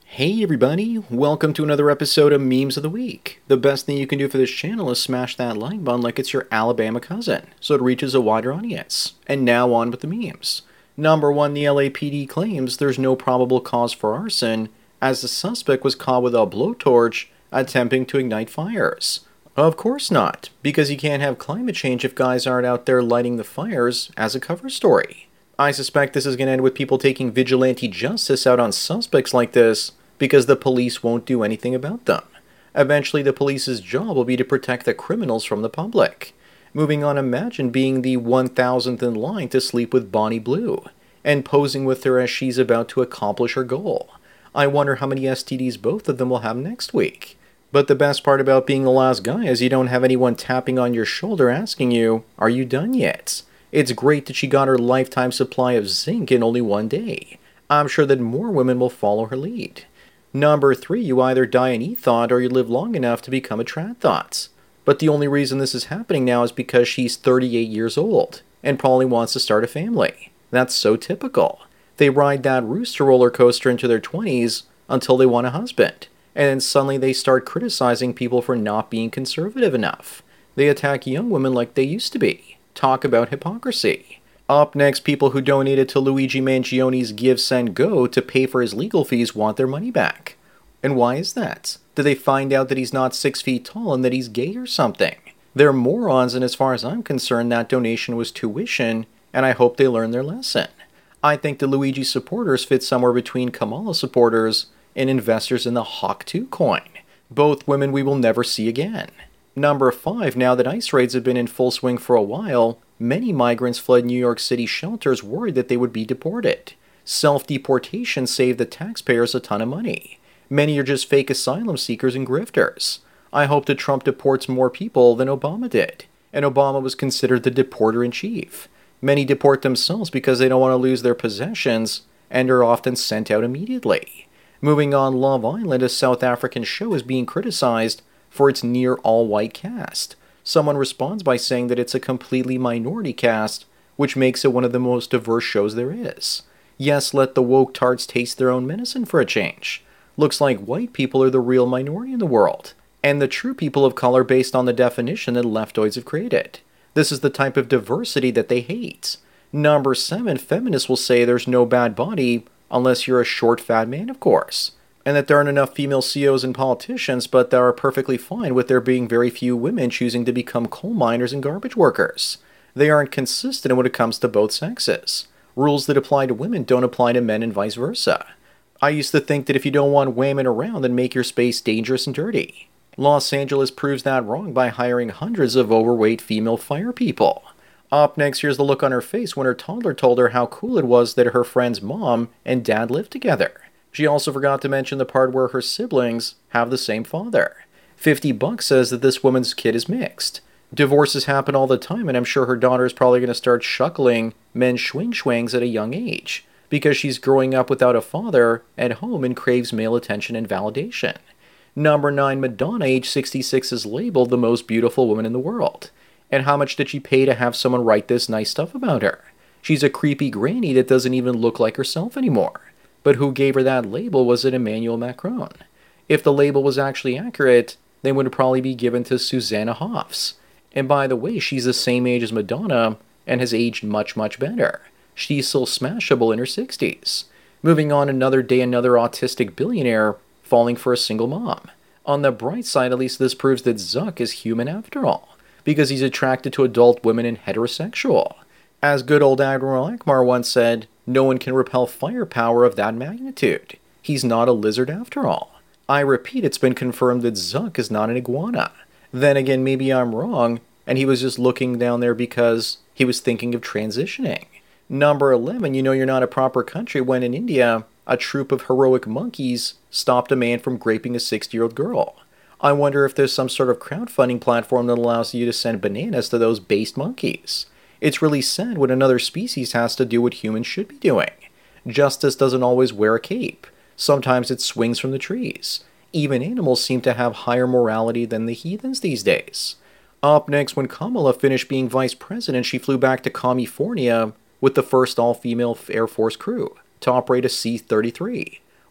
Hey everybody, welcome to another episode of Memes of the Week. The best thing you can do for this channel is smash that like button like it's your Alabama cousin, so it reaches a wider audience. And now on with the memes. Number 1, the LAPD claims there's no probable cause for arson, as the suspect was caught with a blowtorch attempting to ignite fires. Of course not, because you can't have climate change if guys aren't out there lighting the fires as a cover story. I suspect this is going to end with people taking vigilante justice out on suspects like this, because the police won't do anything about them. Eventually, the police's job will be to protect the criminals from the public. Moving on, imagine being the 1000th in line to sleep with Bonnie Blue, and posing with her as she's about to accomplish her goal. I wonder how many STDs both of them will have next week. But the best part about being the last guy is you don't have anyone tapping on your shoulder asking you, "Are you done yet?" It's great that she got her lifetime supply of zinc in only one day. I'm sure that more women will follow her lead. Number 3, you either die an e-thought or you live long enough to become a trad thought. But the only reason this is happening now is because she's 38 years old and probably wants to start a family. That's so typical. They ride that rooster roller coaster into their 20s until they want a husband, and then suddenly they start criticizing people for not being conservative enough. They attack young women like they used to be. Talk about hypocrisy. Up next, people who donated to Luigi Mangioni's Give, Send, Go to pay for his legal fees want their money back. And why is that? Did they find out that he's not 6 feet tall and that he's gay or something? They're morons, and as far as I'm concerned, that donation was tuition, and I hope they learn their lesson. I think the Luigi supporters fit somewhere between Kamala supporters and investors in the Hawk 2 coin. Both women we will never see again. Number 5, now that ICE raids have been in full swing for a while, many migrants fled New York City shelters worried that they would be deported. Self-deportation saved the taxpayers a ton of money. Many are just fake asylum seekers and grifters. I hope that Trump deports more people than Obama did, and Obama was considered the deporter-in-chief. Many deport themselves because they don't want to lose their possessions and are often sent out immediately. Moving on, Love Island, a South African show, is being criticized for its near all-white cast. Someone responds by saying that it's a completely minority cast, which makes it one of the most diverse shows there is. Yes, let the woke tarts taste their own medicine for a change. Looks like white people are the real minority in the world, and the true people of color based on the definition that leftoids have created. This is the type of diversity that they hate. Number 7, feminists will say there's no bad body unless you're a short, fat man, of course. And that there aren't enough female CEOs and politicians, but they are perfectly fine with there being very few women choosing to become coal miners and garbage workers. They aren't consistent when it comes to both sexes. Rules that apply to women don't apply to men and vice versa. I used to think that if you don't want women around, then make your space dangerous and dirty. Los Angeles proves that wrong by hiring hundreds of overweight female fire people. Up next, here's the look on her face when her toddler told her how cool it was that her friend's mom and dad lived together. She also forgot to mention the part where her siblings have the same father. $50 says that this woman's kid is mixed. Divorces happen all the time, and I'm sure her daughter is probably going to start shuckling men's schwing-schwangs at a young age, because she's growing up without a father at home and craves male attention and validation. Number 9, Madonna, age 66, is labeled the most beautiful woman in the world. And how much did she pay to have someone write this nice stuff about her? She's a creepy granny that doesn't even look like herself anymore. But who gave her that label? Was it Emmanuel Macron? If the label was actually accurate, then it would probably be given to Susanna Hoffs. And by the way, she's the same age as Madonna and has aged much, much better. She's still smashable in her 60s. Moving on, another day, another autistic billionaire falling for a single mom. On the bright side, at least this proves that Zuck is human after all, because he's attracted to adult women and heterosexual. As good old Admiral Akbar once said, no one can repel firepower of that magnitude. He's not a lizard after all. I repeat, it's been confirmed that Zuck is not an iguana. Then again, maybe I'm wrong, and he was just looking down there because he was thinking of transitioning. Number 11, you know you're not a proper country when in India, a troop of heroic monkeys stopped a man from raping a 60-year-old girl. I wonder if there's some sort of crowdfunding platform that allows you to send bananas to those based monkeys. It's really sad when another species has to do what humans should be doing. Justice doesn't always wear a cape. Sometimes it swings from the trees. Even animals seem to have higher morality than the heathens these days. Up next, when Kamala finished being vice president, she flew back to California with the first all-female Air Force crew to operate a C-33.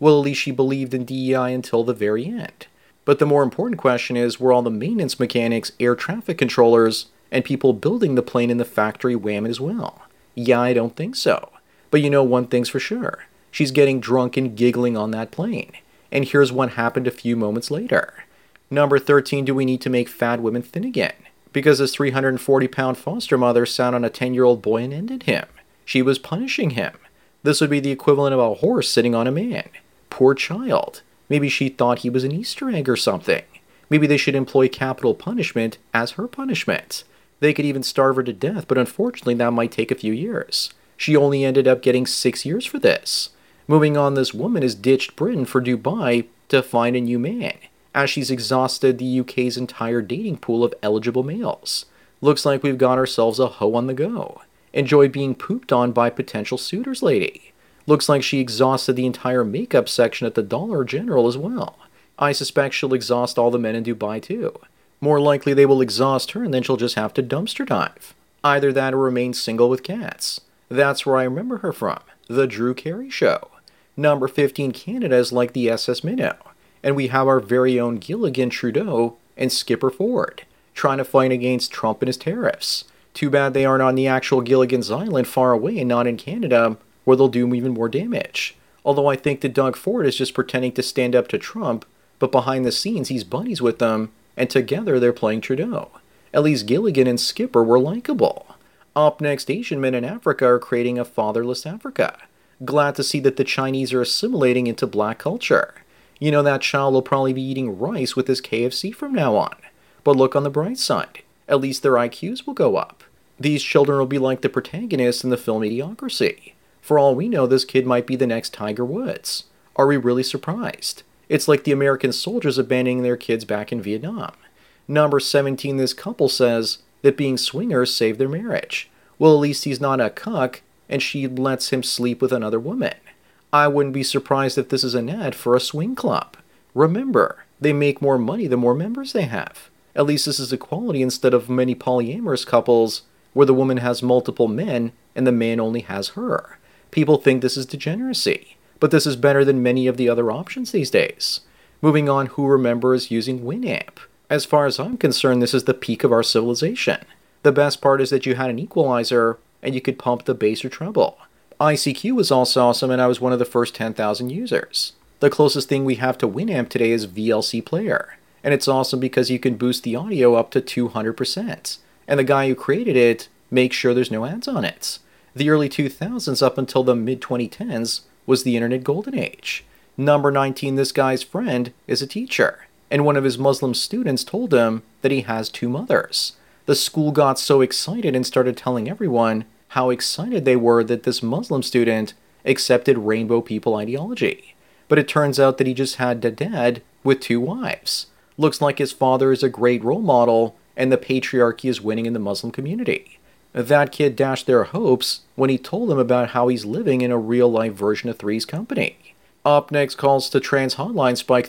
Well, at least she believed in DEI until the very end. But the more important question is, were all the maintenance mechanics, air traffic controllers, and people building the plane in the factory whamming as well? Yeah, I don't think so. But you know one thing's for sure. She's getting drunk and giggling on that plane. And here's what happened a few moments later. Number 13, do we need to make fat women thin again? Because his 340-pound foster mother sat on a 10-year-old boy and ended him. She was punishing him. This would be the equivalent of a horse sitting on a man. Poor child. Maybe she thought he was an Easter egg or something. Maybe they should employ capital punishment as her punishment. They could even starve her to death, but unfortunately that might take a few years. She only ended up getting 6 years for this. Moving on, this woman has ditched Britain for Dubai to find a new man, as she's exhausted the UK's entire dating pool of eligible males. Looks like we've got ourselves a hoe on the go. Enjoy being pooped on by potential suitors, lady. Looks like she exhausted the entire makeup section at the Dollar General as well. I suspect she'll exhaust all the men in Dubai too. More likely they will exhaust her and then she'll just have to dumpster dive. Either that or remain single with cats. That's where I remember her from, The Drew Carey Show. Number 15, Canada is like the SS Minnow. And we have our very own Gilligan Trudeau and Skipper Ford, trying to fight against Trump and his tariffs. Too bad they aren't on the actual Gilligan's Island far away and not in Canada, where they'll do even more damage. Although I think that Doug Ford is just pretending to stand up to Trump, but behind the scenes he's buddies with them, and together they're playing Trudeau. At least Gilligan and Skipper were likable. Up next, Asian men in Africa are creating a fatherless Africa. Glad to see that the Chinese are assimilating into black culture. You know, that child will probably be eating rice with his KFC from now on. But look on the bright side. At least their IQs will go up. These children will be like the protagonists in the film Idiocracy. For all we know, this kid might be the next Tiger Woods. Are we really surprised? It's like the American soldiers abandoning their kids back in Vietnam. Number 17, this couple says that being swingers saved their marriage. Well, at least he's not a cuck, and she lets him sleep with another woman. I wouldn't be surprised if this is an ad for a swing club. Remember, they make more money the more members they have. At least this is equality instead of many polyamorous couples where the woman has multiple men and the man only has her. People think this is degeneracy, but this is better than many of the other options these days. Moving on, who remembers using Winamp? As far as I'm concerned, this is the peak of our civilization. The best part is that you had an equalizer and you could pump the bass or treble. ICQ was also awesome and I was one of the first 10,000 users. The closest thing we have to Winamp today is VLC Player, and it's awesome because you can boost the audio up to 200%. And the guy who created it makes sure there's no ads on it. The early 2000s up until the mid-2010s was the internet golden age. Number 19, this guy's friend is a teacher, and one of his Muslim students told him that he has two mothers. The school got so excited and started telling everyone how excited they were that this Muslim student accepted rainbow people ideology. But it turns out that he just had a dad with two wives. Looks like his father is a great role model, and the patriarchy is winning in the Muslim community. That kid dashed their hopes when he told them about how he's living in a real-life version of Three's Company. Up next, calls to trans hotline spike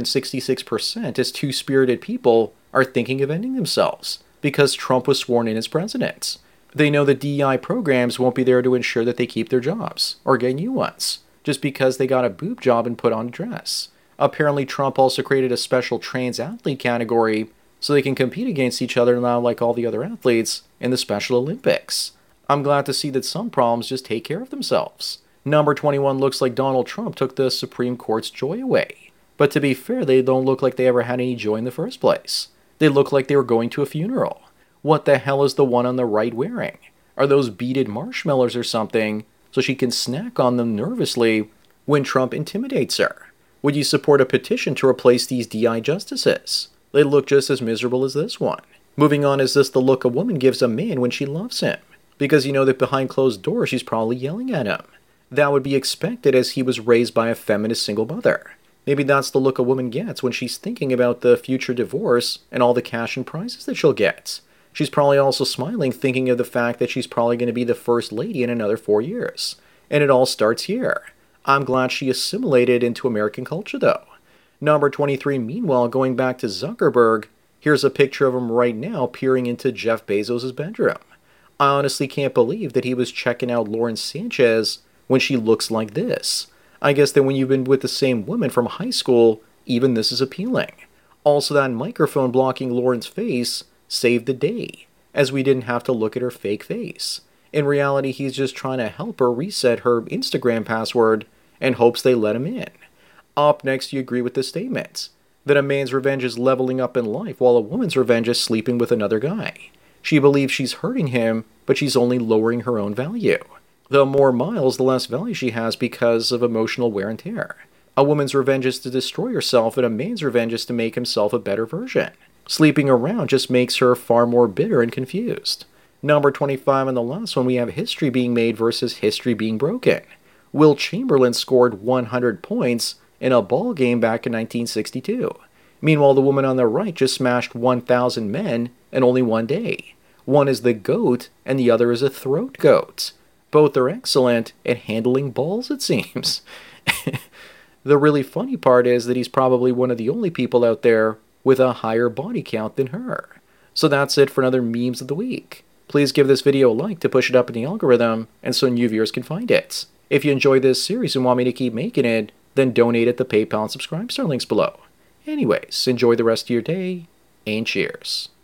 366% as two-spirited people are thinking of ending themselves because Trump was sworn in as president. They know that DEI programs won't be there to ensure that they keep their jobs or get new ones just because they got a boob job and put on a dress. Apparently, Trump also created a special trans athlete category so they can compete against each other now like all the other athletes in the Special Olympics. I'm glad to see that some problems just take care of themselves. Number 21 looks like Donald Trump took the Supreme Court's joy away. But to be fair, they don't look like they ever had any joy in the first place. They look like they were going to a funeral. What the hell is the one on the right wearing? Are those beaded marshmallows or something so she can snack on them nervously when Trump intimidates her? Would you support a petition to replace these DI justices? They look just as miserable as this one. Moving on, is this the look a woman gives a man when she loves him? Because you know that behind closed doors she's probably yelling at him. That would be expected as he was raised by a feminist single mother. Maybe that's the look a woman gets when she's thinking about the future divorce and all the cash and prizes that she'll get. She's probably also smiling thinking of the fact that she's probably going to be the first lady in another 4 years. And it all starts here. I'm glad she assimilated into American culture though. Number 23, meanwhile, going back to Zuckerberg, here's a picture of him right now peering into Jeff Bezos' bedroom. I honestly can't believe that he was checking out Lauren Sanchez when she looks like this. I guess that when you've been with the same woman from high school, even this is appealing. Also, that microphone blocking Lauren's face saved the day, as we didn't have to look at her fake face. In reality, he's just trying to help her reset her Instagram password and hopes they let him in. Up next, you agree with the statement that a man's revenge is leveling up in life while a woman's revenge is sleeping with another guy. She believes she's hurting him, but she's only lowering her own value. The more miles, the less value she has because of emotional wear and tear. A woman's revenge is to destroy herself, and a man's revenge is to make himself a better version. Sleeping around just makes her far more bitter and confused. Number 25, and the last one, we have history being made versus history being broken. Will Chamberlain scored 100 points in a ball game back in 1962. Meanwhile, the woman on the right just smashed 1,000 men in only one day. One is the GOAT, and the other is a throat goat. Both are excellent at handling balls, it seems. The really funny part is that he's probably one of the only people out there with a higher body count than her. So that's it for another Memes of the Week. Please give this video a like to push it up in the algorithm and so new viewers can find it. If you enjoy this series and want me to keep making it, then donate at the PayPal and Subscribe Star links below. Anyways, enjoy the rest of your day, and cheers.